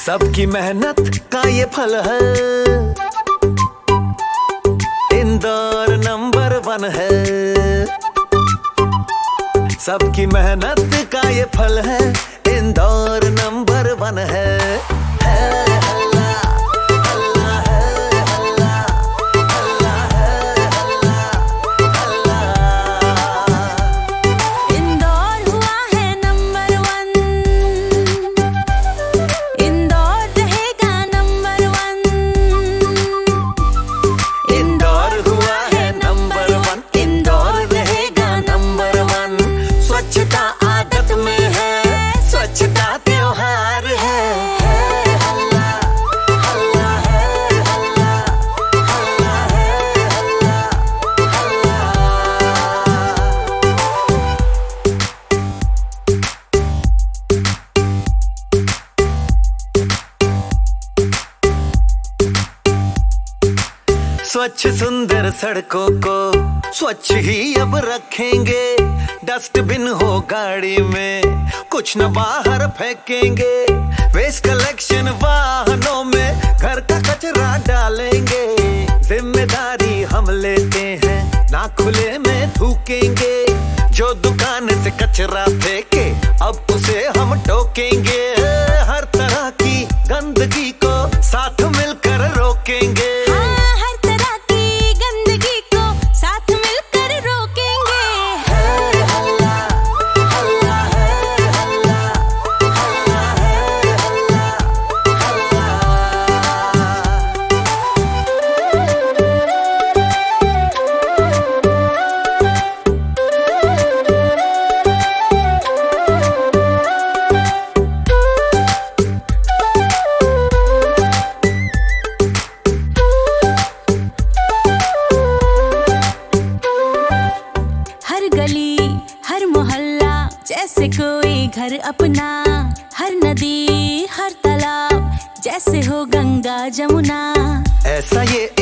सबकी मेहनत का ये फल है, इंदौर नंबर 1 है। सबकी मेहनत का ये फल है, इंदौर नंबर 1 है। स्वच्छ सुंदर सड़कों को स्वच्छ ही अब रखेंगे। डस्टबिन हो गाड़ी में, कुछ न बाहर फेंकेंगे। वेस्ट कलेक्शन वाहनों में घर का कचरा डालेंगे। जिम्मेदारी हम लेते हैं, ना खुले में थूकेंगे। जो दुकान से कचरा फेंके अब उसे हम टोकेंगे। हर तरह की गंदगी को साथ मिलकर रोकेंगे। हर मोहल्ला जैसे कोई घर अपना। हर नदी हर तालाब जैसे हो गंगा जमुना। ऐसा ये